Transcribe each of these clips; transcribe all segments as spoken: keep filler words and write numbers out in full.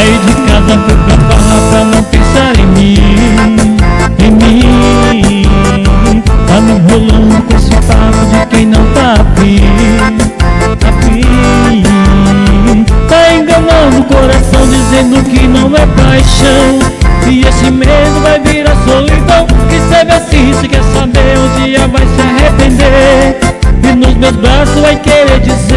Saí de casa, fui pra farra pra não pensar em mim, em mim. Tá me enrolando com esse papo de quem não tá afim, afim. Tá enganando o coração dizendo que não é paixão, e esse medo vai virar solidão. Que serve assim, se quer saber, um dia vai se arrepender, e nos meus braços vai querer dizer: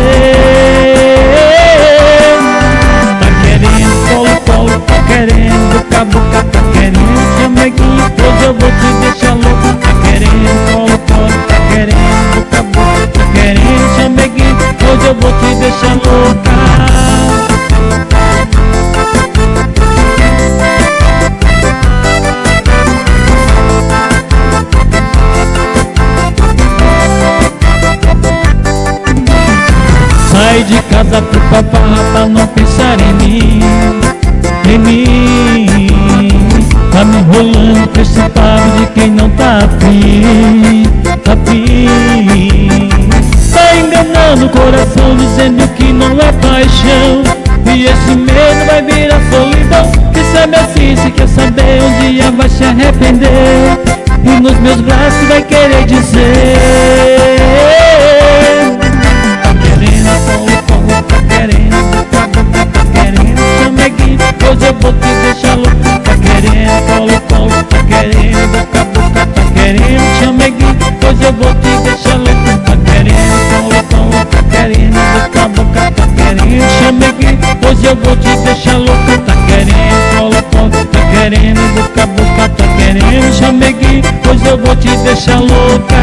tá querendo colo, colo, tá querendo boca, boca, tá querendo chameguinho, hoje eu vou te deixar louco. Tá querendo colo, colo, tá querendo boca, boca, tá querendo chameguinho, hoje eu vou te deixar louca. Saí de casa, fui pra farra pra não pensar em mim, em mim. Tá me enrolando com esse papo de quem não tá afim, afim. Tá enganando o coração dizendo que não é paixão, e esse medo vai virar solidão. Que sabe assim, se quer saber, um dia vai se arrepender, e nos meus braços vai querer dizer: hoje eu vou te deixar louco. Tá querendo colo, colo, tá querendo boca, boca, tá querendo chameguinho, hoje eu vou te deixar louco. Tá querendo colo, colo, tá querendo boca, boca, tá querendo chameguinho, hoje eu vou te deixar louco. Tá querendo colo, colo, tá querendo boca, boca, tá querendo chameguinho, hoje eu vou te deixar louca.